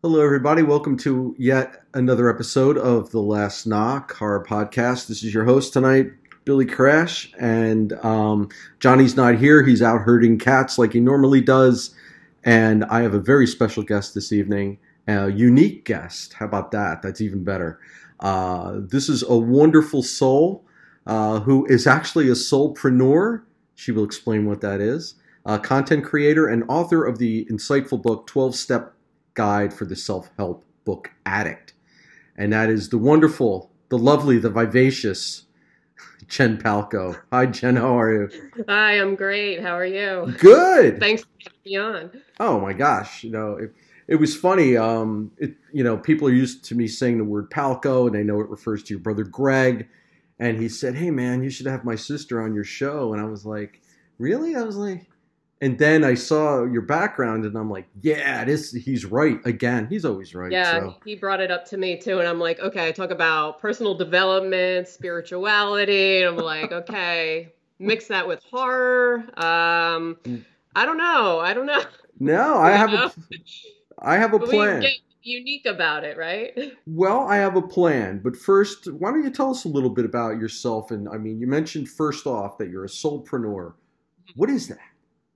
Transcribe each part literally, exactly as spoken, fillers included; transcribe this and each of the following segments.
Hello, everybody. Welcome to yet another episode of the Last Knock Horror Podcast. This is your host tonight, Billy Crash, and um, Johnny's not here. He's out herding cats like he normally does, and I have a very special guest this evening, a unique guest. How about that? That's even better. Uh, this is a wonderful soul uh, who is actually a soulpreneur. She will explain what that is. A content creator and author of the insightful book twelve-Step Guide for the Self-Help Book Addict. And that is the wonderful, the lovely, the vivacious Jen Palko. Hi, Jen. How are you? Hi, I'm great. How are you? Good. Thanks for having me on. Oh, my gosh. You know, it, it was funny. Um, it, you know, people are used to me saying the word Palko, and they know it refers to your brother Greg. And he said, hey, man, you should have my sister on your show. And I was like, really? I was like... And then I saw your background, and I'm like, yeah, this he's right again. He's always right. Yeah, so. He brought it up to me, too. And I'm like, okay, I talk about personal development, spirituality. And I'm like, okay, mix that with horror. Um, I don't know. I don't know. No, I have know? a, I have a but plan. We get unique about it, right? Well, I have a plan. But first, why don't you tell us a little bit about yourself? And I mean, you mentioned first off that you're a soulpreneur. What is that?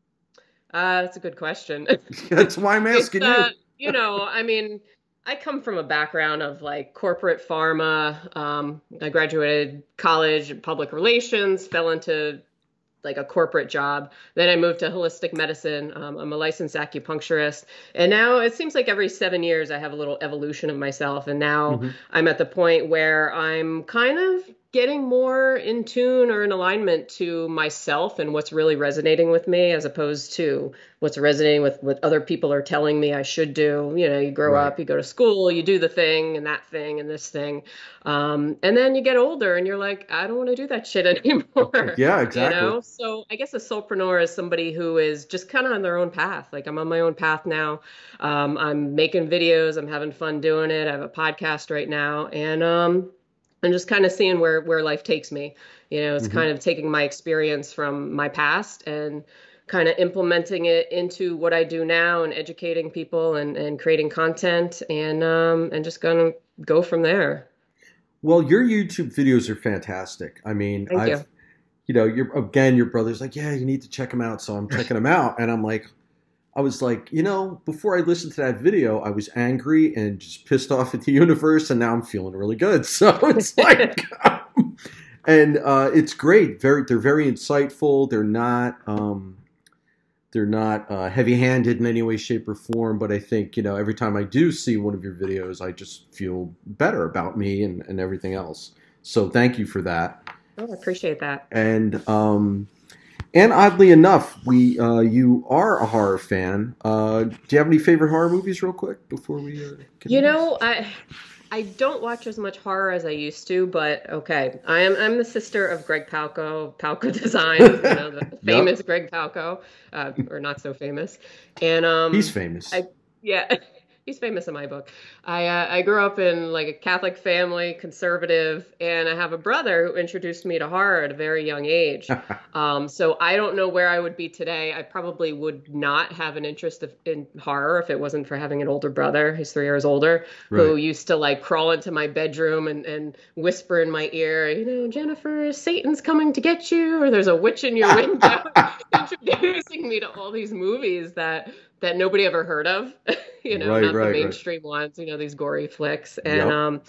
Uh, that's a good question. That's why I'm asking uh, you. You know, I mean, I come from a background of like corporate pharma. Um, I graduated college in public relations, fell into like a corporate job. Then I moved to holistic medicine. Um, I'm a licensed acupuncturist. And now it seems like every seven years I have a little evolution of myself. And now mm-hmm. I'm at the point where I'm kind of getting more in tune or in alignment to myself and what's really resonating with me, as opposed to what's resonating with what other people are telling me I should do. You know, you grow right. up, you go to school, you do the thing and that thing and this thing. Um, and then you get older and you're like, I don't want to do that shit anymore. Yeah, exactly. You know? So I guess a soulpreneur is somebody who is just kind of on their own path. Like I'm on my own path now. Um, I'm making videos. I'm having fun doing it. I have a podcast right now. And, um, and just kind of seeing where, where life takes me. You know, it's mm-hmm. kind of taking my experience from my past and kind of implementing it into what I do now and educating people and, and creating content and um, and just going to go from there. Well, your YouTube videos are fantastic. I mean, Thank I've, you. you know, your again, your brother's like, yeah, you need to check them out. So I'm checking them out. And I'm like, I was like, you know, before I listened to that video, I was angry and just pissed off at the universe, and now I'm feeling really good. So it's like, um, and uh, it's great. Very, they're very insightful. They're not, um, they're not uh, heavy-handed in any way, shape, or form. But I think, you know, every time I do see one of your videos, I just feel better about me and, and everything else. So thank you for that. Oh, I appreciate that. And. Um, And oddly enough, we uh, you are a horror fan. Uh, do you have any favorite horror movies, real quick, before we? Uh, you know, I I don't watch as much horror as I used to, but okay, I am I'm the sister of Greg Palko, Palko Design, you know, the famous yep. Greg Palko, uh, or not so famous, and um, he's famous. I, yeah. He's famous in my book. I uh, I grew up in like a Catholic family, conservative, and I have a brother who introduced me to horror at a very young age. um, so I don't know where I would be today. I probably would not have an interest of, in horror if it wasn't for having an older brother. He's three years older, right. who used to like crawl into my bedroom and, and whisper in my ear, you know, Jennifer, Satan's coming to get you, or there's a witch in your window, introducing me to all these movies that that nobody ever heard of, you know, right, not right, the mainstream right. ones, you know, these gory flicks. And, yep. um,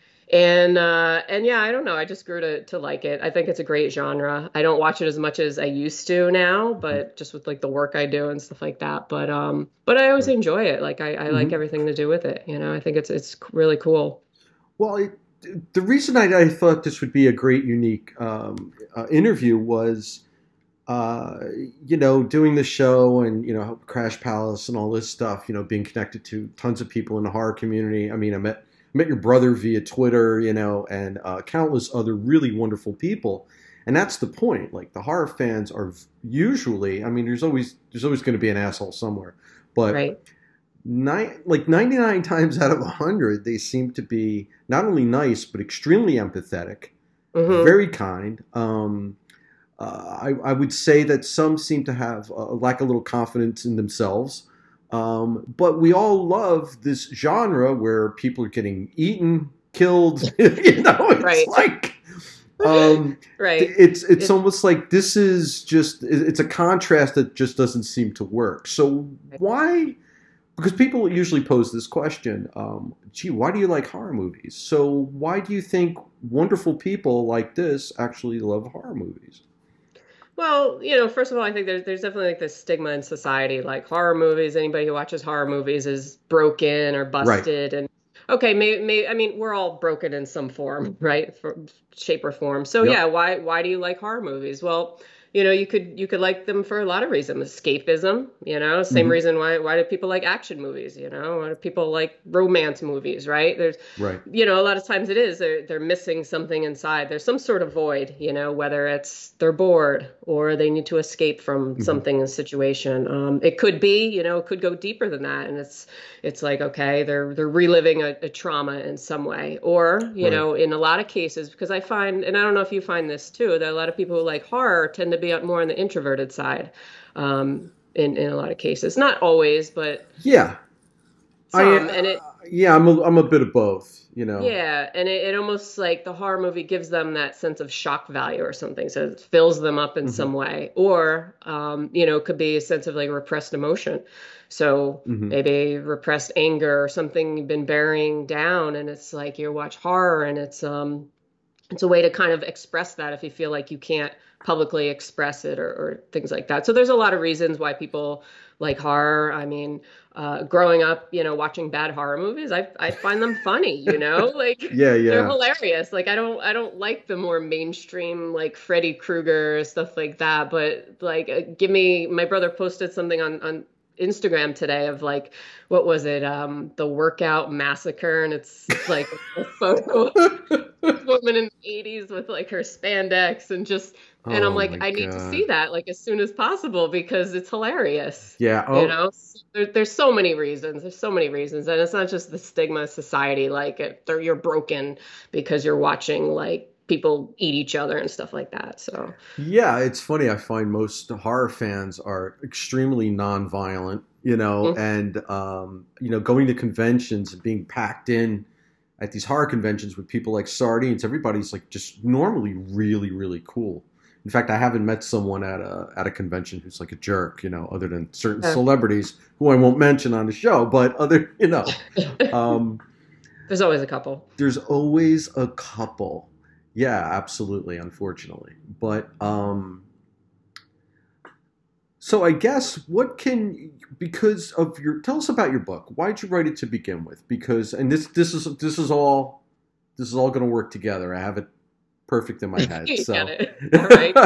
and, uh, and yeah, I don't know. I just grew to, to like it. I think it's a great genre. I don't watch it as much as I used to now, but just with like the work I do and stuff like that. But, um, but I always enjoy it. Like I, I mm-hmm. like everything to do with it. You know, I think it's, it's really cool. Well, it, the reason I, I thought this would be a great, unique, um, uh, interview was, uh, you know, doing the show and, you know, Crash Palace and all this stuff, you know, being connected to tons of people in the horror community. I mean, I met, met your brother via Twitter, you know, and uh, countless other really wonderful people. And that's the point. Like the horror fans are usually, I mean, there's always, there's always going to be an asshole somewhere, but right. nine, like ninety-nine times out of a hundred, they seem to be not only nice, but extremely empathetic, mm-hmm. very kind. Um, Uh, I, I would say that some seem to have uh, lack a little confidence in themselves. Um, but we all love this genre where people are getting eaten, killed. You know, it's Right. like, um, right. It's, it's It's- almost like this is just, it's a contrast that just doesn't seem to work. So why? Because people usually pose this question, um, gee, why do you like horror movies? So why do you think wonderful people like this actually love horror movies? Well, you know, first of all, I think there's there's definitely like this stigma in society, like horror movies. Anybody who watches horror movies is broken or busted, and okay, may, may I mean, we're all broken in some form, right? For shape or form. So Yep. yeah, why why do you like horror movies? Well, you know, you could you could like them for a lot of reasons. Escapism, you know, same Mhm. reason why why do people like action movies, you know? Why do people like romance movies, right? There's Right. you know, a lot of times it is they're they're missing something inside. There's some sort of void, you know, whether it's they're bored or they need to escape from Mhm. something, a situation. Um, it could be, you know, it could go deeper than that, and it's it's like okay, they're they're reliving a, a trauma in some way, or you Right. know, in a lot of cases, because I find, and I don't know if you find this too, that a lot of people who like horror tend to be more on the introverted side. Um, in in a lot of cases, not always, but Yeah. some, I, and it. Yeah, I'm a, I'm a bit of both, you know. Yeah, and it, it almost like the horror movie gives them that sense of shock value or something, so it fills them up in Mhm. some way, or um, you know, it could be a sense of like repressed emotion. So Mhm. maybe repressed anger or something you've been burying down, and it's like you watch horror, and it's um, it's a way to kind of express that if you feel like you can't publicly express it or, or things like that. So there's a lot of reasons why people like horror. I mean, uh, growing up, you know, watching bad horror movies, I I find them funny, you know, like Yeah, they're yeah. hilarious. Like I don't I don't like the more mainstream like Freddy Krueger stuff like that, but like uh, give me my brother posted something on on Instagram today of like what was it um the workout massacre, and it's like a photo of this woman in the eighties with like her spandex and just and I'm Oh like, my I need to God. see that like as soon as possible because it's hilarious. Yeah. You Oh, know, there, there's so many reasons. There's so many reasons, and it's not just the stigma of society. Like it, they're- you're broken because you're watching like people eat each other and stuff like that. So yeah, it's funny. I find most horror fans are extremely nonviolent, you know, mm, and um, you know, going to conventions and being packed in at these horror conventions with people like sardines. Everybody's like just normally really, really cool. In fact, I haven't met someone at a at a convention who's like a jerk, you know, other than certain uh, celebrities who I won't mention on the show. But other, you know, um, there's always a couple. there's always a couple. Yeah, absolutely. Unfortunately, but um, so I guess what can because of your tell us about your book. Why'd you write it to begin with? Because and this this is this is all this is all going to work together. I have it perfect in my head. You So got it. All right.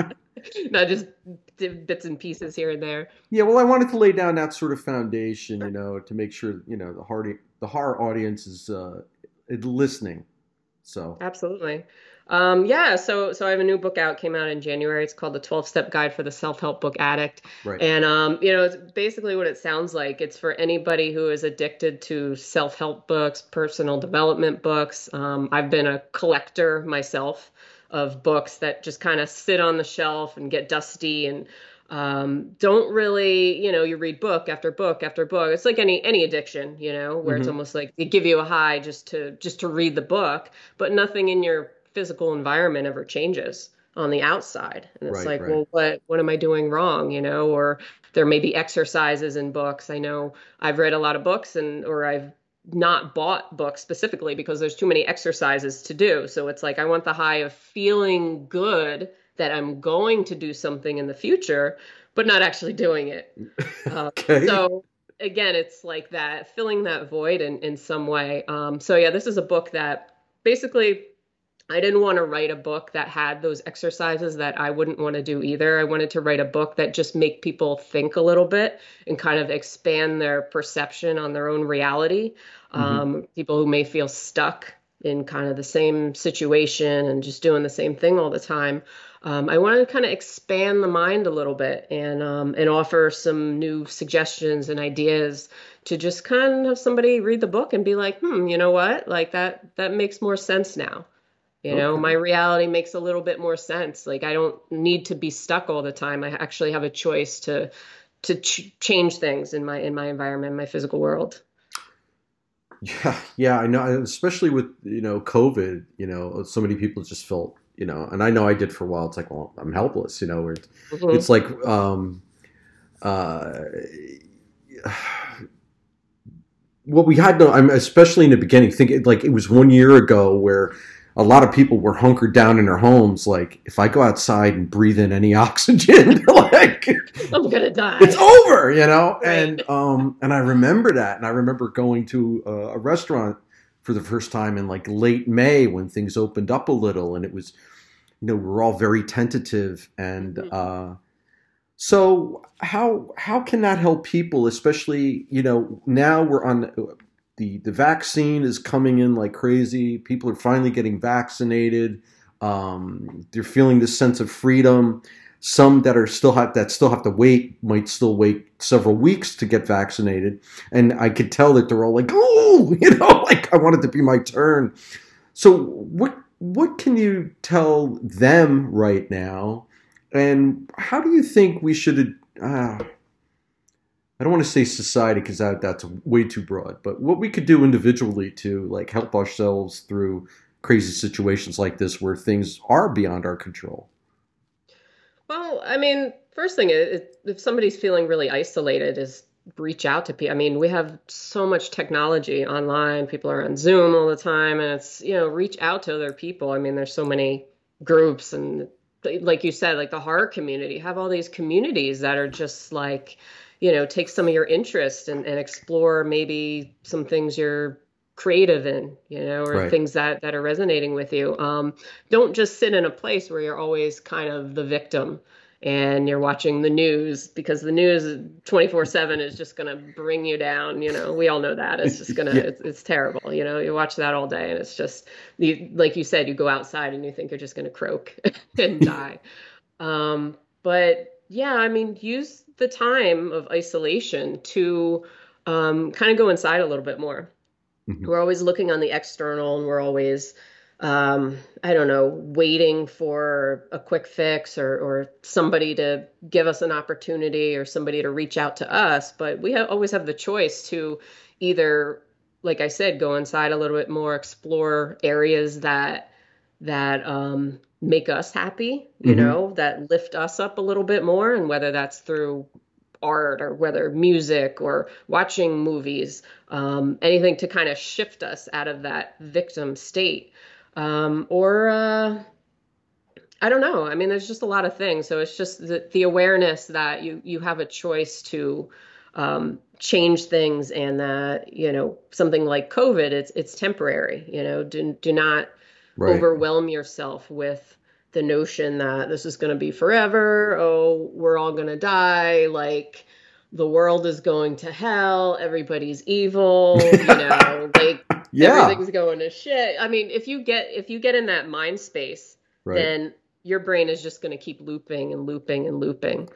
Not just d- bits and pieces here and there. yeah, well, I wanted to lay down that sort of foundation, you know, to make sure you know the hard the horror audience is uh, listening. So Absolutely. Um, yeah, so so I have a new book out, came out in January. It's called The twelve-Step Guide for the Self-Help Book Addict. right. And um, you know, it's basically what it sounds like. It's for anybody who is addicted to self-help books, personal development books. Um, I've been a collector myself of books that just kind of sit on the shelf and get dusty and um, don't really, you know, you read book after book after book. It's like any any addiction, you know, where it's hmm almost like they give you a high just to just to read the book, but nothing in your physical environment ever changes on the outside. And it's Right. like, Right. well, what what am I doing wrong, you know? Or there may be exercises in books. I know I've read a lot of books and or I've not bought books specifically because there's too many exercises to do. So it's like I want the high of feeling good that I'm going to do something in the future, but not actually doing it. Uh, Okay. so again, it's like that filling that void in, in some way. Um, so yeah, this is a book that basically I didn't want to write a book that had those exercises that I wouldn't want to do either. I wanted to write a book that just make people think a little bit and kind of expand their perception on their own reality. hmm Um, people who may feel stuck in kind of the same situation and just doing the same thing all the time. Um, I wanted to kind of expand the mind a little bit and um, and offer some new suggestions and ideas to just kind of have somebody read the book and be like, hmm, you know what? Like that that makes more sense now. You know, my Okay. reality makes a little bit more sense. Like I don't need to be stuck all the time. I actually have a choice to to ch- change things in my in my environment, my physical world. Yeah, yeah, I know. Especially with you know COVID, you know, so many people just felt, you know, and I know I did for a while. It's like, well, I'm helpless, you know. Where it's, Mm-hmm. it's like, um, uh, what we had to, I'm especially in the beginning, think like it was one year ago where a lot of people were hunkered down in their homes. Like, if I go outside and breathe in any oxygen, like I'm gonna it's die. over, you know. Right. And um, and I remember that, and I remember going to a, a restaurant for the first time in like late May when things opened up a little, and it was, you know, we were all very tentative, and Mm-hmm. uh, so how how can that help people, especially you know now we're on the the vaccine is coming in like crazy. People are finally getting vaccinated. Um, they're feeling this sense of freedom. Some that are still have that still have to wait might still wait several weeks to get vaccinated, and I could tell that they're all like, oh, you know, like I want it to be my turn. So what what can you tell them right now? And how do you think we should? Uh, I don't want to say society because that, that's way too broad. But what we could do individually to like help ourselves through crazy situations like this, where things are beyond our control. Well, I mean, first thing is if somebody's feeling really isolated, is reach out to people. I mean, we have so much technology online. People are on Zoom all the time, and it's, you know, reach out to other people. I mean, there's so many groups, and like you said, like the horror community, have all these communities that are just like, you know, take some of your interest and, and explore maybe some things you're creative in, you know, or Right. things that that are resonating with you. Um, don't just sit in a place where you're always kind of the victim and you're watching the news, because the news twenty-four seven is just going to bring you down. You know, we all know that. It's just going to, Yeah. it's, it's terrible. You know, you watch that all day and it's just, you, like you said, you go outside and you think you're just going to croak and die. Um, but yeah, I mean, use the time of isolation to um, kind of go inside a little bit more. Mhm. We're always looking on the external, and we're always, um, I don't know, waiting for a quick fix, or, or somebody to give us an opportunity, or somebody to reach out to us. But we have, always have the choice to either, like I said, go inside a little bit more, explore areas that that um, make us happy, you Mhm. know, that lift us up a little bit more, and whether that's through art, or whether music, or watching movies, um, anything to kind of shift us out of that victim state. Um, or uh, I don't know. I mean, there's just a lot of things. So it's just the, the awareness that you you have a choice to um, change things, and that, you know, something like COVID, it's it's temporary. You know, do do not Right. overwhelm yourself with the notion that this is going to be forever. Oh, we're all going to die. Like, the world is going to hell. Everybody's evil. You know, like Yeah. everything's going to shit. I mean, if you get if you get in that mind space, Right. then your brain is just going to keep looping and looping and looping.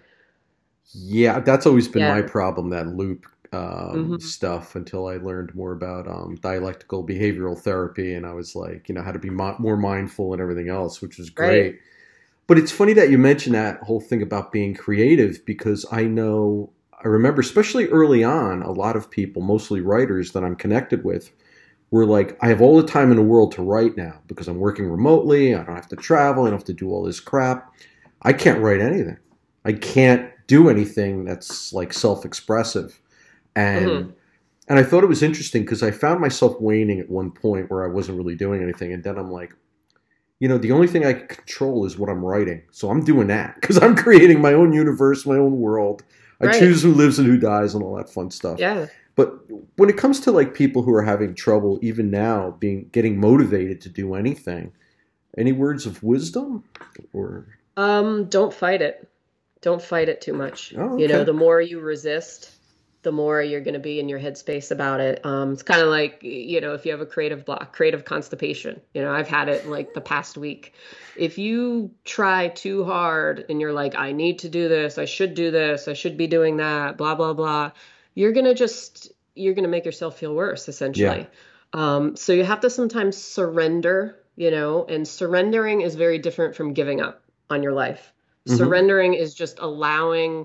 Yeah, that's always been my Yeah. problem, that loop um, Hmm. stuff, until I learned more about um, dialectical behavioral therapy, and I was like, you know, how to be mo- more mindful and everything else, which was Right. great. But it's funny that you mentioned that whole thing about being creative, because I know, I remember, especially early on, a lot of people, mostly writers that I'm connected with, were like, I have all the time in the world to write now because I'm working remotely. I don't have to travel. I don't have to do all this crap. I can't write anything. I can't do anything that's like self-expressive. Hmm. And and I thought it was interesting because I found myself waning at one point where I wasn't really doing anything. And then I'm like, you know, the only thing I can control is what I'm writing. So I'm doing that because I'm creating my own universe, my own world. I Right. choose who lives and who dies and all that fun stuff. Yeah. But when it comes to like people who are having trouble even now being getting motivated to do anything, any words of wisdom or Um, don't fight it. Don't fight it too much. oh You know, okay. the more you resist, the more you're going to be in your headspace about it. Um, it's kind of like, you know, if you have a creative block, creative constipation. You know, I've had it like the past week. If you try too hard and you're like, I need to do this, I should do this, I should be doing that, blah, blah, blah, you're going to just, you're going to make yourself feel worse, Yeah. essentially. Um, so you have to sometimes surrender, you know, and surrendering is very different from giving up on your life. Mm-hmm. Surrendering is just allowing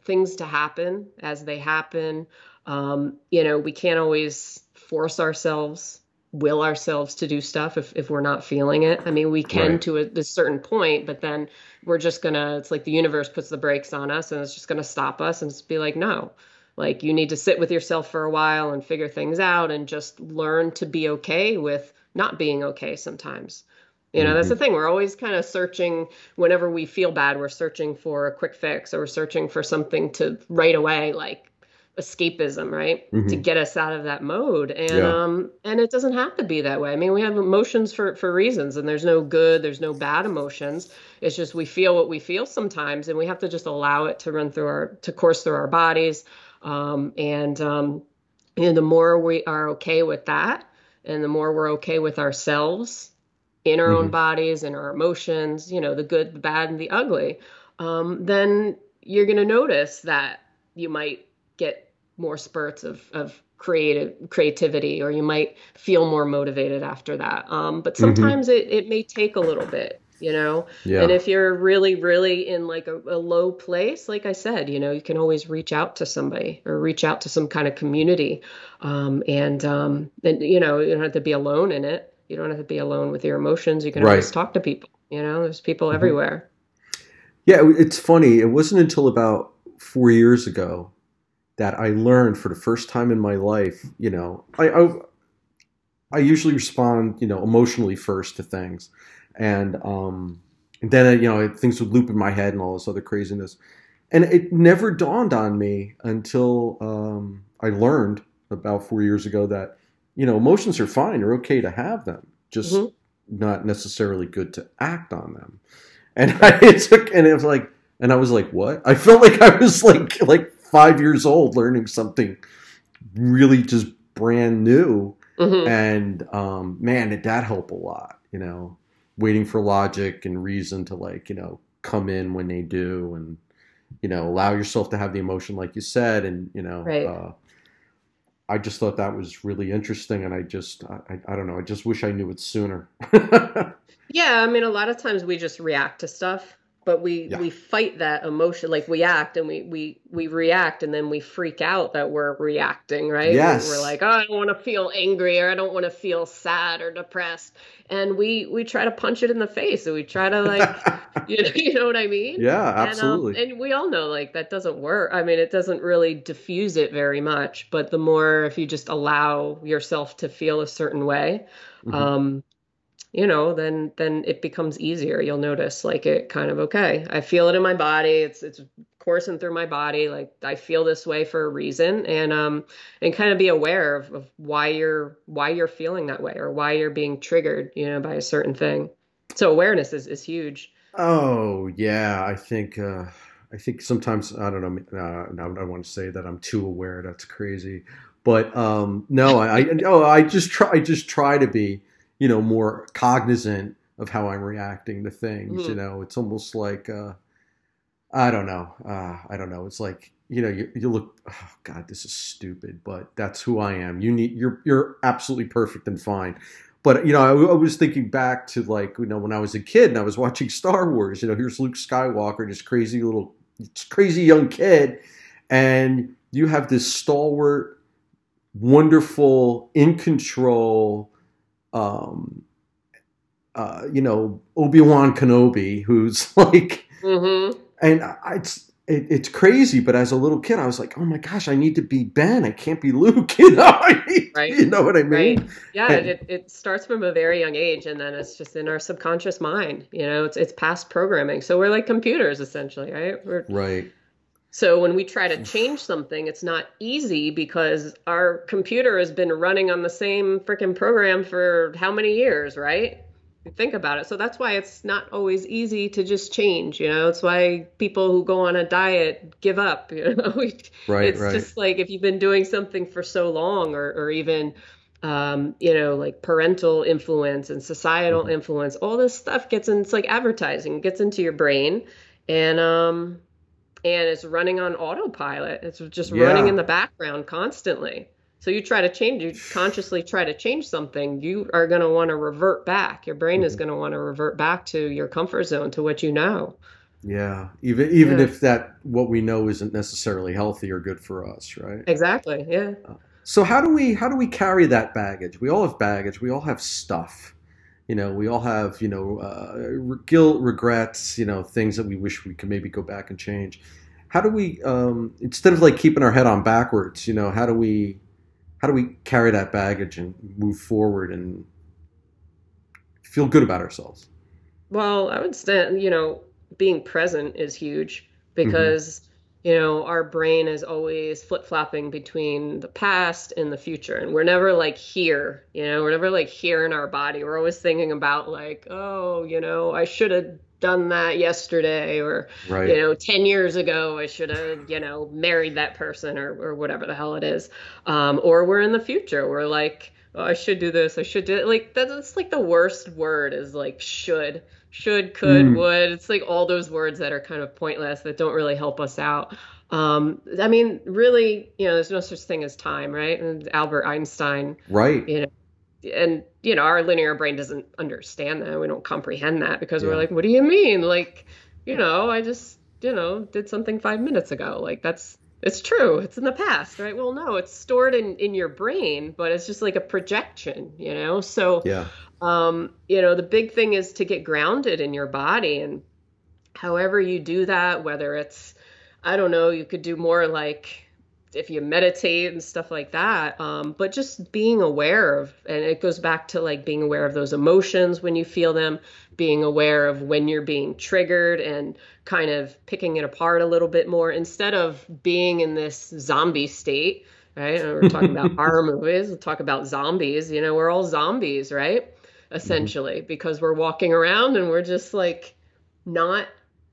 things to happen as they happen. Um, you know, we can't always force ourselves, will ourselves to do stuff if, if we're not feeling it. I mean, we can Right. to a, a certain point, but then we're just gonna, it's like the universe puts the brakes on us and it's just gonna stop us and just be like, no, like you need to sit with yourself for a while and figure things out and just learn to be okay with not being okay sometimes. You know, that's the Hmm. thing. We're always kind of searching whenever we feel bad, we're searching for a quick fix or we're searching for something to right away, like escapism, right? To Hmm. get us out of that mode. And Yeah. um and it doesn't have to be that way. I mean, we have emotions for for reasons and there's no good, there's no bad emotions. It's just we feel what we feel sometimes and we have to just allow it to run through our to course through our bodies. Um and um and the more we are okay with that and the more we're okay with ourselves in our own Hmm. bodies and our emotions, you know, the good, the bad, and the ugly, um, then you're going to notice that you might get more spurts of, of creative creativity, or you might feel more motivated after that. Um, but Hmm. sometimes it, it may take a little bit, you know, and Yeah. if you're really, really in like a, a low place, like I said, you know, you can always reach out to somebody or reach out to some kind of community. Um, and, um, and, you know, you don't have to be alone in it. You don't have to be alone with your emotions. You can Right. always talk to people. You know, there's people Hmm. everywhere. Yeah, it- it's funny. It wasn't until about four years ago that I learned for the first time in my life. You know, I I, I usually respond, you know, emotionally first to things, and um, and then you know things would loop in my head and all this other craziness. And it never dawned on me until um, I learned about four years ago that you know emotions are fine; they're okay to have them, just Hmm. not necessarily good to act on them. And I it took and it was like and I was like, what? I felt like I was like like five years old learning something really just brand new. Hmm. And um, man, did that help a lot, you know, waiting for logic and reason to like, you know, come in when they do and, you know, allow yourself to have the emotion like you said. And, you know, Right. uh, I just thought that was really interesting. And I just, I, I, I don't know, I just wish I knew it sooner. Yeah, I mean, a lot of times we just react to stuff, but we Yeah. we fight that emotion. Like we act and we we we react, and then we freak out that we're reacting, right? We, we're Yes. like, oh, I don't want to feel angry, or I don't want to feel sad or depressed, and we we try to punch it in the face, and we try to like, you know, you know what I mean? Yeah, And um absolutely. and we all know like that doesn't work. I mean, it doesn't really diffuse it very much, but the more if you just allow yourself to feel a certain way, Hmm. um you know, then then it becomes easier. You'll notice like it kind of okay. I feel it in my body. It's it's coursing through my body. Like I feel this way for a reason, and um and kind of be aware of, of why you're why you're feeling that way or why you're being triggered, you know, by a certain thing. So awareness is is huge. Oh yeah, I think uh, I think sometimes I don't know. Uh, I don't want to say that I'm too aware. That's crazy, but um, no, I, I oh I just try I just try to be you know more cognizant of how I'm reacting to things. You Mhm. know, it's almost like uh, I don't know. Uh, I don't know. It's like you know you, you look. Oh God, this is stupid, but that's who I am. You need you're you're absolutely perfect and fine. But you know, I, I was thinking back to like you know when I was a kid and I was watching Star Wars. You know, here's Luke Skywalker, this crazy little, crazy young kid, and you have this stalwart, wonderful, in control, um, uh, you know, Obi Wan Kenobi, who's like Mhm. and I, it's it, it's crazy. But as a little kid, I was like, oh my gosh, I need to be Ben. I can't be Luke. You know, I need, Right. you know what I Right. mean? Yeah, And, it, it starts from a very young age and then it's just in our subconscious mind. You know, it's it's past programming. So we're like computers essentially, right? We're right. So when we try to change something, it's not easy because our computer has been running on the same freaking program for how many years, right? You think about it. So that's why it's not always easy to just change, you know? It's why people who go on a diet give up, you know? Right. It's Right. just like if you've been doing something for so long or or even um, you know, like parental influence and societal Hmm. influence, all this stuff gets in, it's like advertising, gets into your brain. And um and it's running on autopilot. It's just running in Yeah. the background constantly. So you try to change, you consciously try to change something, you are going to want to revert back. Your brain is Hmm. going to want to revert back to your comfort zone, to what you know. Yeah, even even Yeah, if that what we know isn't necessarily healthy or good for us, right? exactly. Yeah. Uh, So how do we how do we carry that baggage? We all have baggage. We all have stuff. You know, we all have you know uh, re- guilt, regrets. You know, things that we wish we could maybe go back and change. How do we um, instead of like keeping our head on backwards? You know, how do we how do we carry that baggage and move forward and feel good about ourselves? Well, I would say, you know, being present is huge Hmm. because, you know, our brain is always flip-flopping between the past and the future. And we're never like here, you know, we're never like here in our body. We're always thinking about like, oh, you know, I should have done that yesterday, or, you Right. know, ten years ago, I should have, you know, married that person, or, or whatever the hell it is. Um, or we're in the future. We're like, oh, I should do this. I should do it. Like, that's like the worst word is like should. Should, could, Mm. would. It's like all those words that are kind of pointless that don't really help us out. Um, I mean, really, you know, there's no such thing as time, right? And Albert Einstein, Right. you know, and you know, our linear brain doesn't understand that. We don't comprehend that because we're Yeah. like, what do you mean? Like, you know, I just, you know, did something five minutes ago. Like that's it's true. It's in the past, right? Well, no, it's stored in in your brain, but it's just like a projection, you know? So Yeah. um, you know, the big thing is to get grounded in your body. And however you do that, whether it's, I don't know, you could do more like if you meditate and stuff like that. Um, but just being aware of, and it goes back to like being aware of those emotions when you feel them, being aware of when you're being triggered and kind of picking it apart a little bit more instead of being in this zombie state. Right. And we're talking about horror movies. We'll talk about zombies. You know, we're all zombies, right? Hmm. Essentially, because we're walking around and we're just like not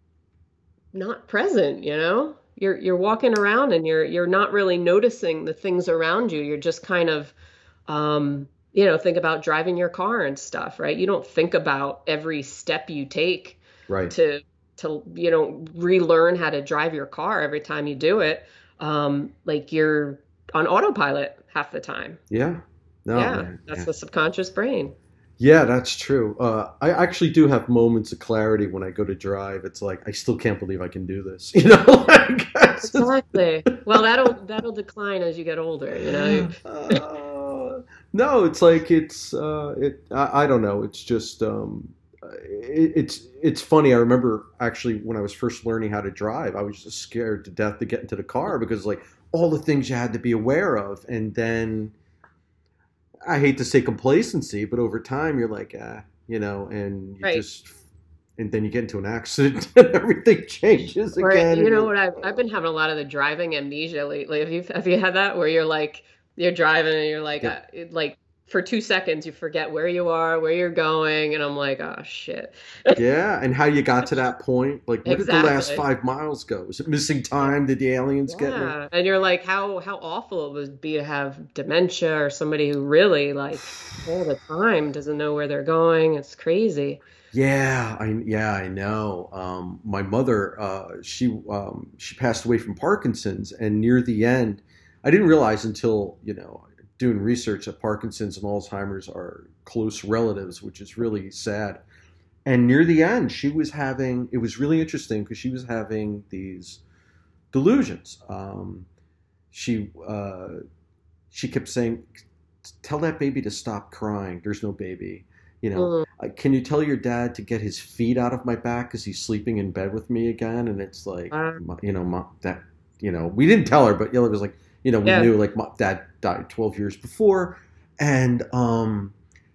not present, you know? You're you're walking around and you're you're not really noticing the things around you. You're just kind of um, you know, think about driving your car and stuff, right? You don't think about every step you take Right. to to you know, relearn how to drive your car every time you do it. Um, like you're on autopilot half the time. Yeah. No, Yeah, man. that's Yeah. the subconscious brain. Yeah, that's true. Uh, I actually do have moments of clarity when I go to drive. It's like I still can't believe I can do this. You know, like it's just- Exactly. Well, that'll that'll decline as you get older, you know. uh, no, it's like it's uh, it. I, I don't know. It's just um, it, it's it's funny. I remember actually when I was first learning how to drive, I was just scared to death to get into the car because like all the things you had to be aware of, and then I hate to say complacency, but over time you're like, ah, you know, and you Right. just, and then you get into an accident and everything changes Or again, you and know you're what, like, I've I've oh, been having a lot of the driving amnesia lately. Have you have you had that where you're like you're driving and you're like uh, yep, it, like for two seconds you forget where you are, where you're going, and I'm like, oh shit. yeah, and how you got to that point? Like, where did the last Exactly. five miles go? Was it missing Yeah. time? Did the aliens get me? Yeah. And you're like, how how awful it would be to have dementia or somebody who really like all the time doesn't know where they're going. It's crazy. Yeah, I yeah I know. Um, my mother, uh, she um, she passed away from Parkinson's, and near the end, I didn't realize until you know doing research that Parkinson's and Alzheimer's are close relatives, which is really sad. And near the end, she was having it was really interesting because she was having these delusions. Um, she uh, she kept saying, "Tell that baby to stop crying. There's no baby." You know, Mm, "Uh, can you tell your dad to get his feet out of my back because he's sleeping in bed with me again? And it's like, uh, you know, mom, that, you know, we didn't tell her, but you know, it was like, you know, we yeah. knew like my dad died twelve years before. And, um,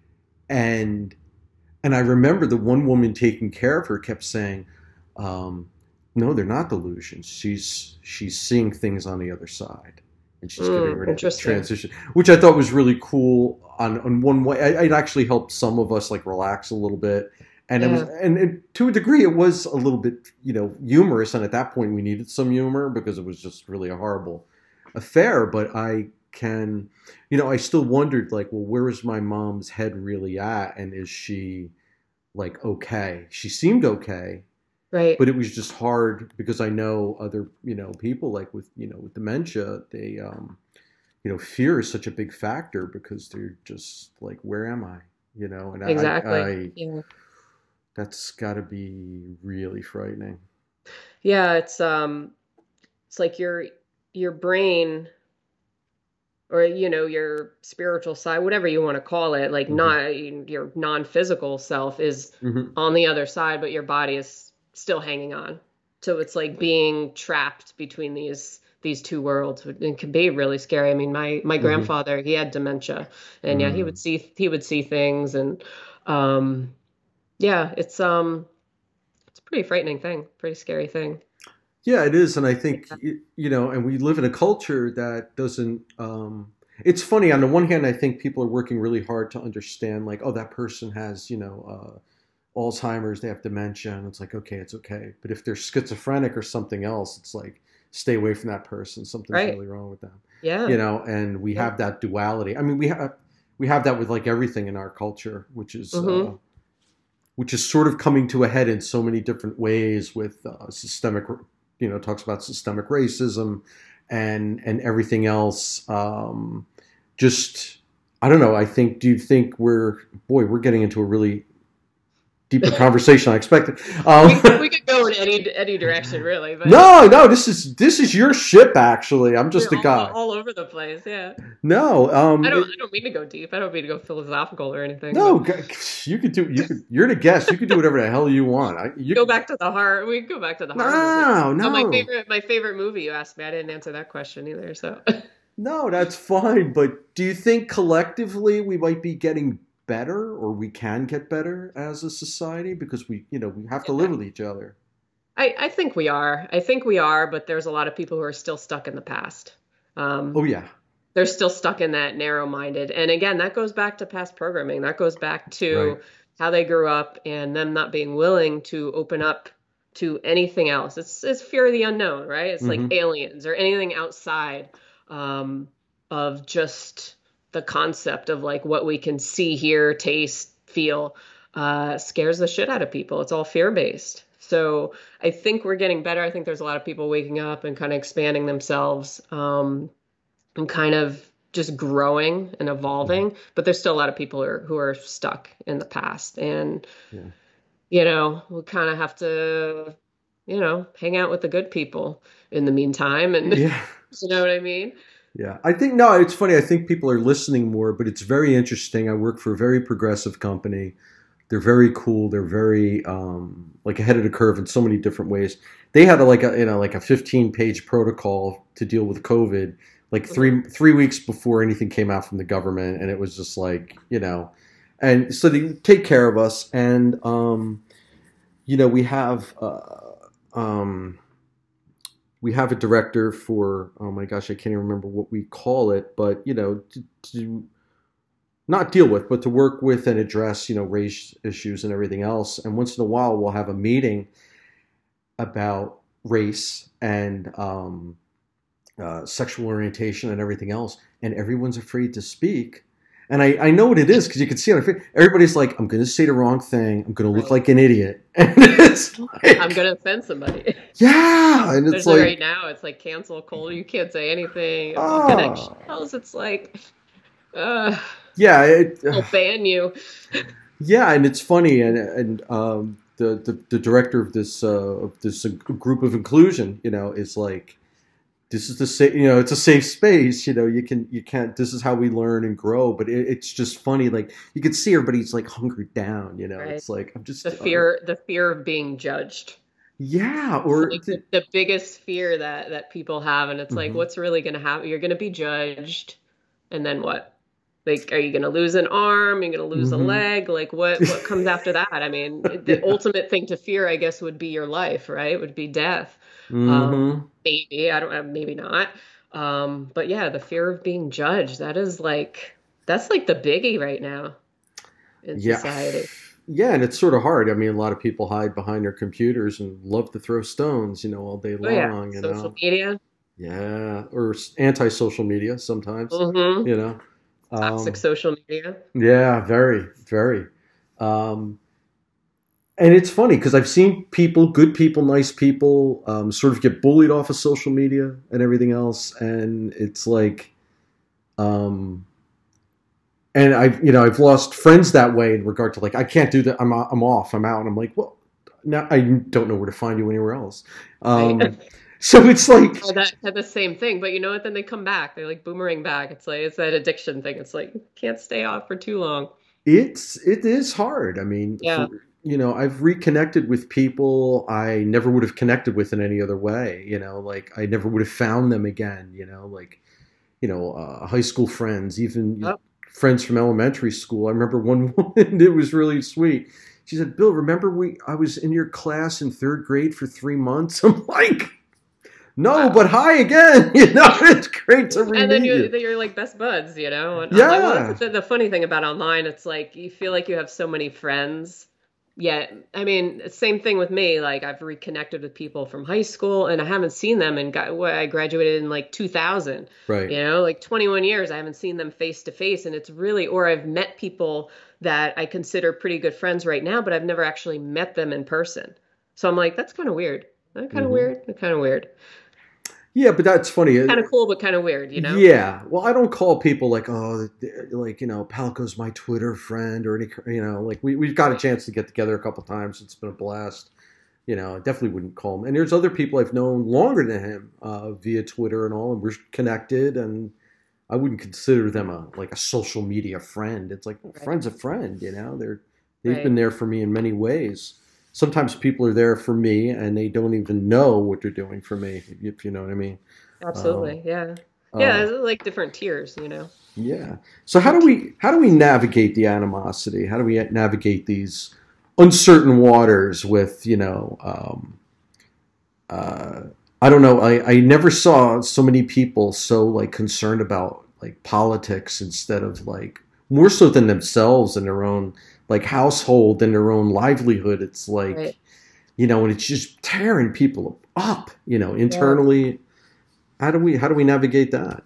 and, and I remember the one woman taking care of her kept saying, um, no, they're not delusions. She's, she's seeing things on the other side and she's getting Mm, ready to interesting. transition, which I thought was really cool. On, on one way, it actually helped some of us like relax a little bit, and it was, Yeah. and it, to a degree, it was a little bit, you know, humorous. And at that point, we needed some humor because it was just really a horrible affair. But I can, you know, I still wondered, like, well, where is my mom's head really at, and is she like okay? She seemed okay, Right. but it was just hard because I know other, you know, people like with, you know, with dementia, they, um, you know, fear is such a big factor because they're just like, where am I? You know, and I, Exactly. I, Yeah. that's got to be really frightening. Yeah, it's um it's like your your brain, or you know, your spiritual side, whatever you want to call it, like Hmm. not your non-physical self is Hmm. on the other side, but your body is still hanging on. So it's like being trapped between these these two worlds. It can be really scary. I mean, my my Hmm. grandfather, he had dementia, and yeah, he would Mm. see he would see things, and um yeah, it's um it's a pretty frightening thing, pretty scary thing. Yeah, it is, and I think y- you know, and we live in a culture that doesn't. Um, it's funny. On the one hand, I think people are working really hard to understand, like, oh, that person has, you know, uh, Alzheimer's, they have dementia, and it's like, okay, it's okay. But if they're schizophrenic or something else, it's like, stay away from that person. Something's Right. really wrong with them, you Yeah. know. And we Yeah. have that duality. I mean, we have we have that with like everything in our culture, which is. Uh, Hmm. which is sort of coming to a head in so many different ways with uh, systemic, you know, talks about systemic racism and and everything else. Um, just, I don't know. I think, do you think we're, boy, we're getting into a really deeper conversation I expected. We we Um, could go in any any direction really, but it's no, no, this is this is your ship. Actually, I'm we're just a all guy. all over the place. Yeah. No, I um, don't it, I don't mean to go deep. I don't mean to go philosophical or anything, but no, you could do. You could. You're the guest. You could do whatever the hell you want. I, you go could. back to the horror. We can go back to the horror movie. No, Oh, my no. favorite my favorite movie you asked me. I didn't answer that question either. So No, that's fine. But do you think collectively we might be getting better, or we can get better as a society because we, you know, we have to live yeah. with each other? I I think we are. I think we are, but there's a lot of people who are still stuck in the past. Um, Oh yeah, they're still stuck in that narrow-minded. And again, that goes back to past programming. That goes back right. to how they grew up and them not being willing to open up to anything else. It's it's fear of the unknown, right? It's like Hmm. aliens or anything outside um, of just the concept of like what we can see, hear, taste, feel, uh, scares the shit out of people. It's all fear-based. So I think we're getting better. I think there's a lot of people waking up and kind of expanding themselves. Um, and kind of just growing and Hmm. evolving. But there's still a lot of people who are, who are stuck in the past. And, Yeah. you know, we kind of have to, you know, hang out with the good people in the meantime. And Yeah. you know what I mean? Yeah. I think no, it's funny. I think people are listening more, but it's very interesting. I work for a very progressive company. They're very cool. They're very um, like ahead of the curve in so many different ways. They had a, like a you know like a fifteen page protocol to deal with COVID, like Hmm. three three weeks before anything came out from the government, and it was just like you know, and so they take care of us, and um, you know we have uh, um, we have a director for, oh my gosh, I can't even remember what we call it, but you know to, to not deal with, but to work with and address, you know, race issues and everything else. And once in a while, we'll have a meeting about race and um, uh, sexual orientation and everything else, and everyone's afraid to speak. And I, I know what it is because you can see on their face. Everybody's like, I'm going to say the wrong thing. I'm going to look Right. like an idiot. And it's I'm like, going to offend somebody. yeah. And it's There's a, right like, now, it's like cancel culture. You can't say anything. All oh, connections. It's like, uh, yeah. It, I'll ban you. Yeah, and it's funny, and and um, the, the the director of this uh, of this uh, group of inclusion, you know, is like, this is the safe, you know, it's a safe space, you know, you can you can't, this is how we learn and grow, but it, it's just funny, like you can see everybody's like hunkered down, you know, Right. it's like I'm The just, uh, fear, the fear of being judged. yeah, It's or like the, the biggest fear that that people have, and it's like, mhm. what's really going to happen? You're going to be judged, and then what? Like, are you going to lose an arm? You're going to lose a Hmm. leg? Like, what what comes after that? I mean, the Yeah, ultimate thing to fear, I guess, would be your life, right? Would be death. Um, hmm, maybe I don't know, maybe not. Um, but yeah, the fear of being judged, that is like that's like the biggie right now in yeah. society. Yeah, and it's sort of hard. I mean, a lot of people hide behind their computers and love to throw stones, you know, all day Oh yeah, long, you social know. media. Yeah, or anti-social media sometimes, Hmm. you know. Toxic Um, social media. yeah, very, very. Um, and it's funny because I've seen people, good people, nice people, um, sort of get bullied off of social media and everything else, and it's like, um, and I've, you know, I've lost friends that way in regard to like, I can't do that. I'm, I'm off. I'm out. And I'm like, well, now I don't know where to find you anywhere else. Um, Right. so it's like, Oh, that had the same thing, but you know what? Then they come back. They're like boomerang back. It's like it's that addiction thing. It's like can't stay off for too long. it's it is hard. I mean, Yeah. for you know, I've reconnected with people I never would have connected with in any other way. You know, like I never would have found them again. You know, like you know, uh, high school friends, even Oh, friends from elementary school. I remember one woman, it was really sweet. She said, Bill, remember we I was in your class in third grade for three months? I'm like, no, wow. but hi again. You know, it's great to And then re-meet you you. then you're like best buds, you know, and online. Well, Yeah. that's the, the funny thing about online. It's like you feel like you have so many friends. Yet, I mean, same thing with me. Like I've reconnected with people from high school, and I haven't seen them. And got well, I graduated in like two thousand. Right. You know, like twenty-one years. I haven't seen them face to face, and it's really, or I've met people that I consider pretty good friends right now, but I've never actually met them in person. So I'm like, that's kind of weird. That's kind of Hmm. weird. Kind of weird. Yeah, but that's funny. Kind of cool, but kind of weird. You know? Yeah. Well, I don't call people like, oh, like, you know, Palco's my Twitter friend or any, you know, like we, we've got a chance to get together a couple times. It's been a blast. You know, I definitely wouldn't call him. And there's other people I've known longer than him uh, via Twitter and all, and we're connected. And I wouldn't consider them a like a social media friend. It's like, well, Right. friend's a friend, you know, they're, they've Right. been there for me in many ways. Sometimes people are there for me and they don't even know what they're doing for me, if you know what I mean. Um, Absolutely. Yeah. Yeah. uh, It's like different tiers, you know? yeah. So how do we how do we navigate the animosity? How do we navigate these uncertain waters with you know? Um, uh, I don't know. I, I never saw so many people so like concerned about like politics instead of like more so than themselves and their own like household and their own livelihood. It's Right. like you know, and it's just tearing people up. You know, Yeah. internally. How do we how do we navigate that?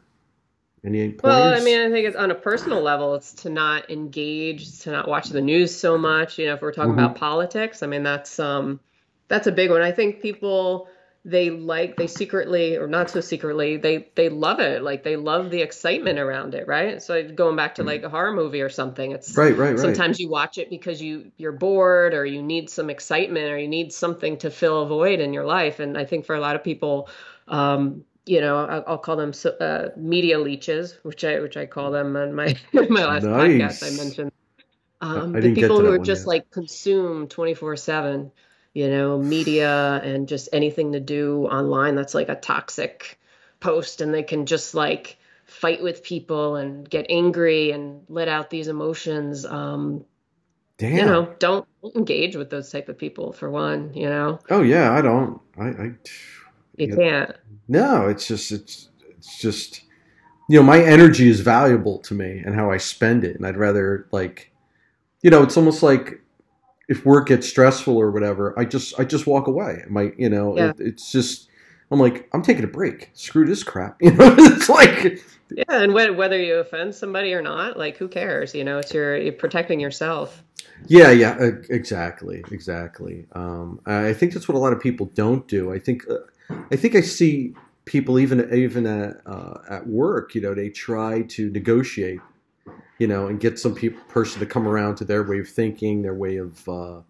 Any Well, I pointers? mean, I think it's on a personal level, it's to not engage, to not watch the news so much. You know, if we're talking about Hmm. politics, I mean, that's um that's a big one. I think people they like they secretly or not so secretly, they they love it. Like they love the excitement around it, right? So going back to like a horror movie or something, it's Right, right, right. sometimes you watch it because you you're bored or you need some excitement or you need something to fill a void in your life. And I think for a lot of people, um, you know, I'll, I'll call them so- uh, media leeches, which I which I call them on my my last podcast. I Nice. mentioned I, um, I the didn't get people to who that are one just yet. like consume twenty-four seven, you know, media and just anything to do online that's like a toxic post, and they can just like fight with people and get angry and let out these emotions. Um, you Damn. know, don't engage with those type of people for one, you know. Oh yeah, I don't. I, I You yeah. can't. No, it's just it's it's just you know my energy is valuable to me and how I spend it, and I'd rather like you know it's almost like if work gets stressful or whatever, I just I just walk away. My you know Yeah. it, it's just I'm like I'm taking a break. Screw this crap. You know it's like Yeah, and whe- whether you offend somebody or not, like who cares? You know, it's your you're protecting yourself. yeah yeah uh, exactly exactly. Um, I think that's what a lot of people don't do. I think uh, I think I see people even even at uh, at work. You know they try to negotiate. You know and get some people person to come around to their way of thinking, their way of. Uh,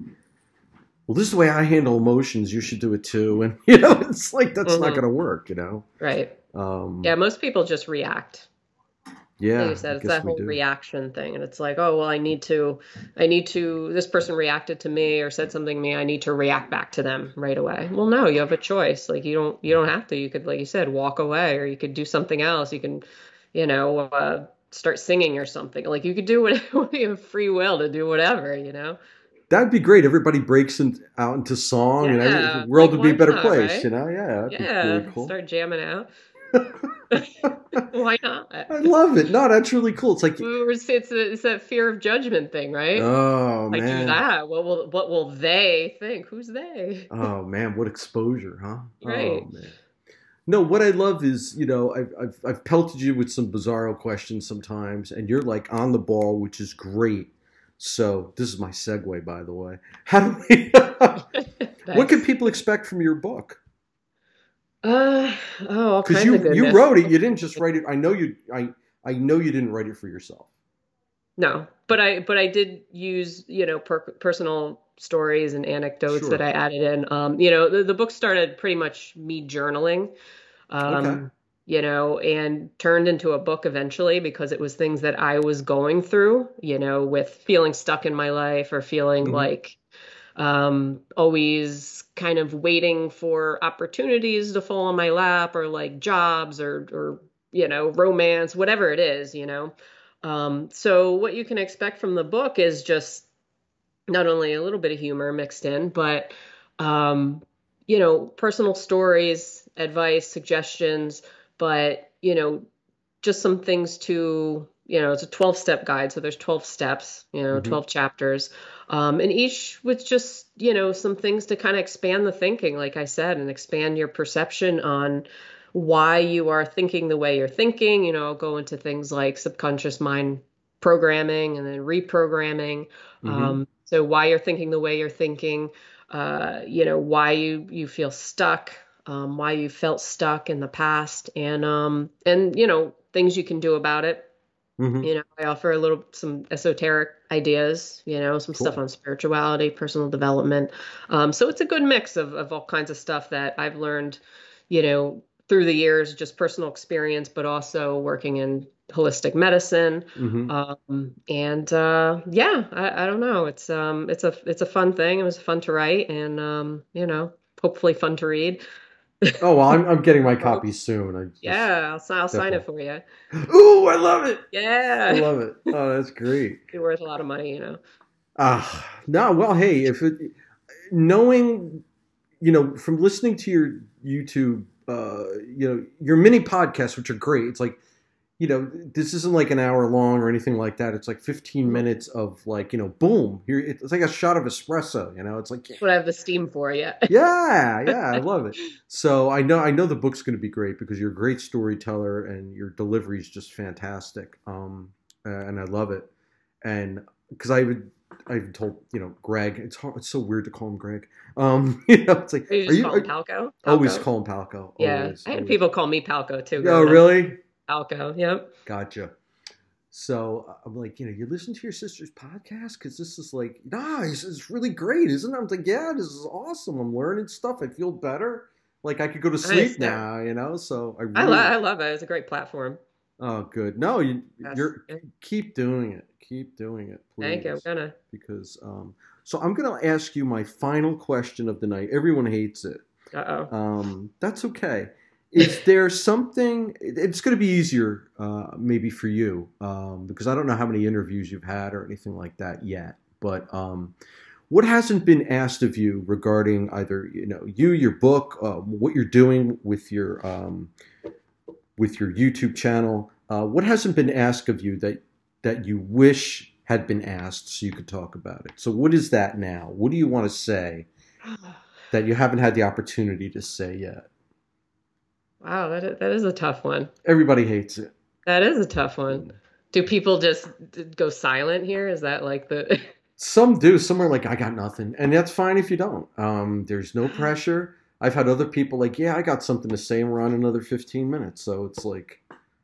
well, this is the way I handle emotions. You should do it too, and you know it's like that's not Hmm. going to work. You know. Right. Um, Yeah, most people just react. Like you yeah, I said, it's guess that we whole do. reaction thing, and it's like, oh well, I need to, I need to. This person reacted to me or said something to me. I need to react back to them right away. Well, no, you have a choice. Like you don't, you don't have to. You could, like you said, walk away, or you could do something else. You can, you know, uh, start singing or something. Like you could do whatever. You have free will to do whatever. You know. That'd be great. Everybody breaks in, out into song, and every the Yeah, world like would be a why better not, place. right? You know? Yeah, that'd be really Yeah, cool. start jamming out. Why not? I love it. No, that's really cool. It's like, Well, It's it's, it's that fear of judgment thing, right? oh I do man, that. What will what will they think? Who's they? oh man, what exposure, huh? Oh Right. man. No, what I love is, you know, I've, I've I've pelted you with some bizarro questions sometimes, and you're like on the ball, which is great. So this is my segue, by the way. How do we? What can Thanks. people expect from your book? Uh oh, all Because kinds of you you goodness. wrote it, you didn't just write it. I know you. I I know you didn't write it for yourself. No, but I but I did use, you know, per personal stories and anecdotes that Sure. I added in. Um, you know, the, the book started pretty much me journaling, Okay. um, you know, and turned into a book eventually because it was things that I was going through, you know, with feeling stuck in my life or feeling Hmm. like um, always kind of waiting for opportunities to fall on my lap or like jobs or, or, you know, romance, whatever it is, you know. Um, so what you can expect from the book is just not only a little bit of humor mixed in, but, um, you know, personal stories, advice, suggestions, but, you know, just some things to, you know, it's a twelve step guide. So there's twelve steps, you know, Hmm. twelve chapters. Um, and each with just, you know, some things to kind of expand the thinking, like I said, and expand your perception on why you are thinking the way you're thinking. You know, I'll go into things like subconscious mind programming and then reprogramming. Hmm. Um, so why you're thinking the way you're thinking, uh, you know, why you, you feel stuck, um, why you felt stuck in the past, and um, and you know things you can do about it. Hmm. You know, I offer a little some esoteric ideas. You know, some stuff Cool. on spirituality, personal development. Um, so it's a good mix of of all kinds of stuff that I've learned. You know, through the years, just personal experience, but also working in holistic medicine. Hmm. Um, and uh, yeah, I, I don't know. It's um, it's a it's a fun thing. It was fun to write, and um, you know, hopefully fun to read. Oh well, I'm I'm getting my copy soon. I just Yeah, I'll, si- I'll sign it definitely. for you. Ooh, I love it. I Yeah, love it. Oh, that's great. be worth a lot of money, you know. Ah, no. Well, hey, if it, knowing, you know, from listening to your YouTube, uh, you know, your mini podcasts, which are great. It's like, you know, this isn't like an hour long or anything like that. It's like fifteen Mhm. minutes of like, you know, boom. Here, it's like a shot of espresso. You know, it's like, That's what I have the steam for, yeah. yeah, yeah, I love it. So I know I know the book's going to be great because you're a great storyteller and your delivery is just fantastic. Um, uh, and I love it. And because I would, I've told you know Greg, it's hard, it's so weird to call him Greg. Um, you know, it's like, Or you are just you call him are, Palco? always Palco? call him Palco? Yeah. Always, I had always. people call me Palco too Oh, growing up. really? Palco, yep. Gotcha. So uh, I'm like, you know, you listen to your sister's podcast because this is like, nah, it's, it's really great, isn't it? I'm like, yeah, this is awesome. I'm learning stuff. I feel better. Like I could go to Nice. sleep Yeah. now, you know. So I I, lo- really, I love it. It's a great platform. oh, good. No, you, Yes. you're Yeah. keep doing it. Keep doing it, Thank you. I'm please, gonna. because um. So I'm gonna ask you my final question of the night. Everyone hates it. Uh-oh. Um, that's okay. Is there something? It's going to be easier, uh, maybe for you, um, because I don't know how many interviews you've had or anything like that yet. But um, what hasn't been asked of you regarding either you know you, your book, uh, what you're doing with your um, with your YouTube channel? Uh, what hasn't been asked of you that that you wish had been asked so you could talk about it? So what is that now? What do you want to say that you haven't had the opportunity to say yet? Wow, that is, that is a tough one. Everybody hates it. That is a tough one. Do people just d- go silent here? Is that like the Some do. Some are like, I got nothing. And that's fine if you don't. Um, there's no pressure. I've had other people like, yeah, I got something to say and we're on another fifteen minutes. So it's like,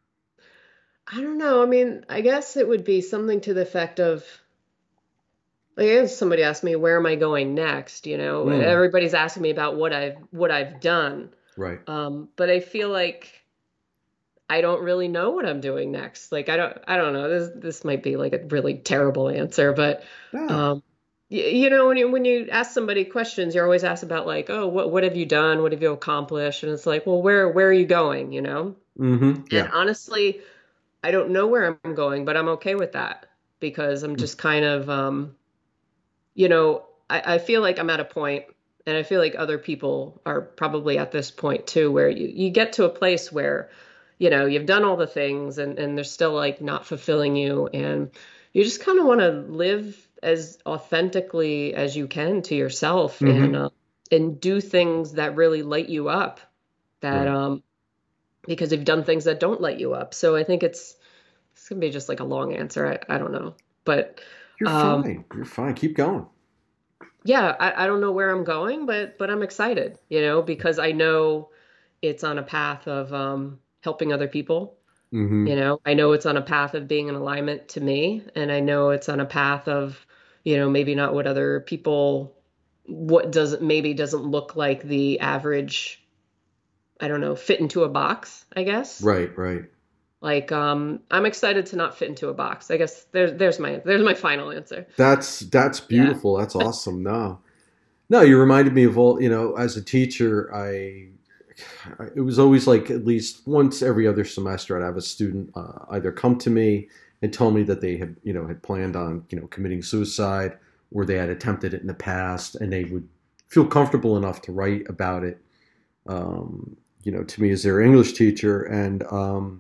I don't know. I mean, I guess it would be something to the effect of like if somebody asked me where am I going next, you know, mm, everybody's asking me about what I've what I've done. right. Um, but I feel like I don't really know what I'm doing next. Like I don't I don't know. This this might be like a really terrible answer, but Yeah. um y- you know when you when you ask somebody questions, you're always asked about like, "Oh, what what have you done? What have you accomplished?" And it's like, "Well, where where are you going?" you know? Mm-hmm. And Yeah. honestly, I don't know where I'm going, but I'm okay with that because I'm Mm, just kind of um you know, I, I feel like I'm at a point, and I feel like other people are probably at this point too, where you, you get to a place where, you know, you've done all the things and, and they're still like not fulfilling you. And you just kind of want to live as authentically as you can to yourself and, mm-hmm. uh, and do things that really light you up that, Right. um, because you've done things that don't light you up. So I think it's, it's gonna be just like a long answer. I, I don't know, but, You're um, fine. You're fine. Keep going. yeah, I, I don't know where I'm going, but but I'm excited, you know, because I know it's on a path of um, helping other people. Mm-hmm. You know, I know it's on a path of being in alignment to me, and I know it's on a path of, you know, maybe not what other people, what doesn't, maybe doesn't look like the average, I don't know, fit into a box, I guess. Right, right. Like, um, I'm excited to not fit into a box. I guess there's there's my there's my final answer. That's that's Yeah. beautiful. That's awesome. No, no, you reminded me of all. You know, as a teacher, I it was always like at least once every other semester, I'd have a student uh, either come to me and tell me that they had you know had planned on you know committing suicide, or they had attempted it in the past, and they would feel comfortable enough to write about it. Um, you know, to me as their English teacher, and um,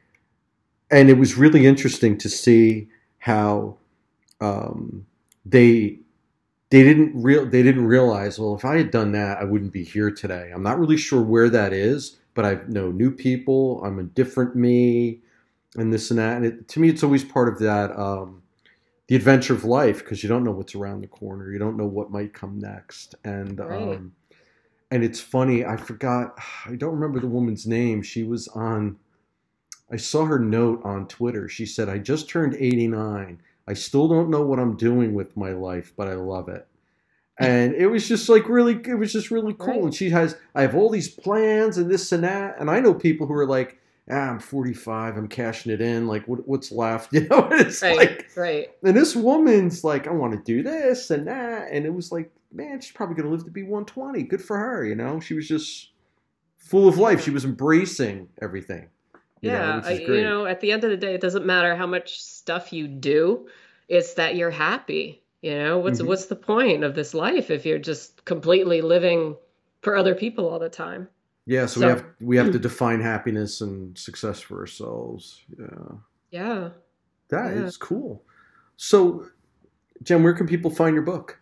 and it was really interesting to see how um, they they didn't real they didn't realize, well, if I had done that, I wouldn't be here today. I'm not really sure where that is, but I know new people. I'm a different me, and this and that. And it, to me, it's always part of that um, the adventure of life, because you don't know what's around the corner. You don't know what might come next, and Right. um, and it's funny. I forgot. I don't remember the woman's name. She was on. I saw her note on Twitter. She said, "I just turned eighty-nine. I still don't know what I'm doing with my life, but I love it." And it was just like really, it was just really cool. Right. And she has, I have all these plans and this and that. And I know people who are like, ah, I'm forty-five. I'm cashing it in. Like, what, what's left? You know, and it's Right. like, Right. and this woman's like, I want to do this and that. And it was like, man, she's probably going to live to be one twenty. Good for her. You know, she was just full of life. She was embracing everything. You know, Yeah, which I, is you great. know, at the end of the day, it doesn't matter how much stuff you do, it's that you're happy. You know, what's Mhm. what's the point of this life if you're just completely living for other people all the time? Yeah, so, So, we have we have to define happiness and success for ourselves. Yeah, yeah, that yeah. is cool. So, Jen, where can people find your book?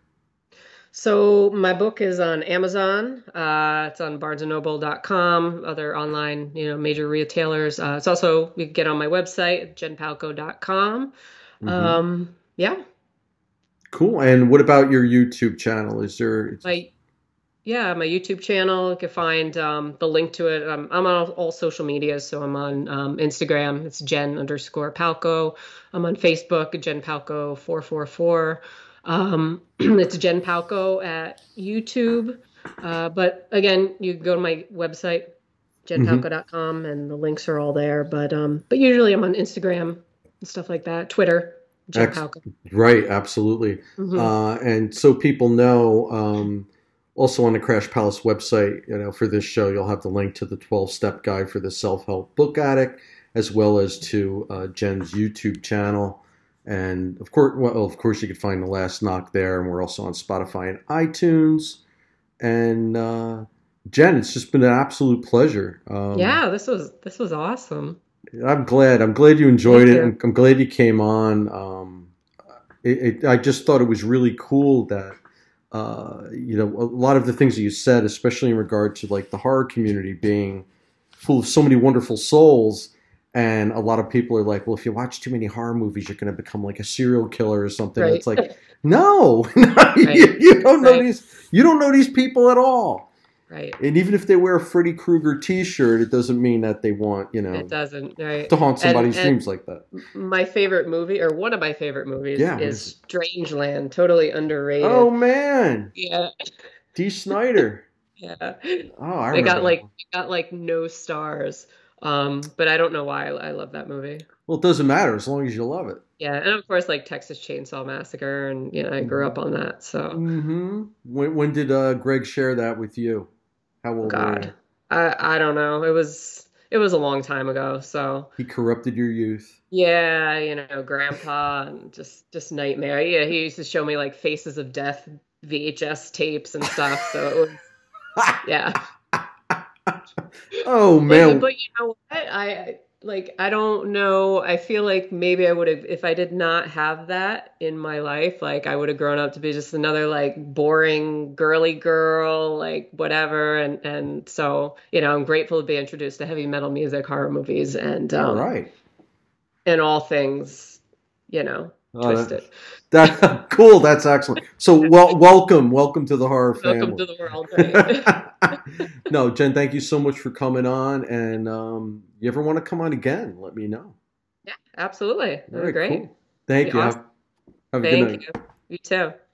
So my book is on Amazon. Uh, it's on barnes and noble dot com, other online, you know, major retailers. Uh, it's also, you can get on my website, jen palco dot com. Mm-hmm. Um, yeah, Cool. And what about your YouTube channel? Is there? my yeah, my YouTube channel. You can find um, the link to it. I'm, I'm on all, all social medias, so I'm on um, Instagram. It's Jen underscore Palco. I'm on Facebook, Jen Palco four four four. Um, it's Jen Palco at YouTube. Uh, but again, you can go to my website, jen palco dot com, and the links are all there. But um, but usually I'm on Instagram and stuff like that, Twitter, Jen Ex- Palco. Right, absolutely. Mhm. Uh, and so people know, um, also on the Crash Palace website, you know, for this show, you'll have the link to the twelve-step guide for the self-help book addict, as well as to uh, Jen's YouTube channel. And of course, well, of course, you can find The Last Knock there, and we're also on Spotify and iTunes. And uh, Jen, it's just been an absolute pleasure. Um, Yeah, this was this was awesome. I'm glad. I'm glad you enjoyed Thank it. you. I'm, I'm glad you came on. Um, it, it, I just thought it was really cool that, uh, you know, a lot of the things that you said, especially in regard to like the horror community being full of so many wonderful souls. And a lot of people are like, well, if you watch too many horror movies, you're going to become like a serial killer or something. Right. It's like, no, you, Right. you don't know Right. these. You don't know these people at all. Right. And even if they wear a Freddy Krueger T-shirt, it doesn't mean that they want, you know, It doesn't, right? to haunt somebody's And- and dreams like that. My favorite movie, or one of my favorite movies, Yeah, what is is Strangeland. Totally underrated. Oh man, Yeah, Dee Snider. yeah. Oh, I They remember. got that like one. got like no stars. Um, but I don't know why I, I love that movie. Well, it doesn't matter as long as you love it. Yeah, and of course like Texas Chainsaw Massacre, and you know I grew up on that. So Mm-hmm. When when did uh, Greg share that with you? How old were God, you? I I don't know. It was it was a long time ago. So He corrupted your youth. yeah, you know, Grandpa and just just nightmare. Yeah, he used to show me like Faces of Death V H S tapes and stuff. So it was yeah. Oh But, man. but you know what? I I- like I don't know. I feel like maybe I would have if I did not have that in my life, like I would have grown up to be just another like boring girly girl, like whatever. And and so, you know, I'm grateful to be introduced to heavy metal music, horror movies, and All um right. and all things, you know, Oh, twisted. that, that cool. That's excellent. So, well, welcome, welcome to the horror family. Welcome to the world, right? No, Jen, thank you so much for coming on. And um, you ever want to come on again, let me know. Yeah, absolutely. That All would be right, great. cool. Thank Be you. awesome. Have, have a good Thank night. you. You too.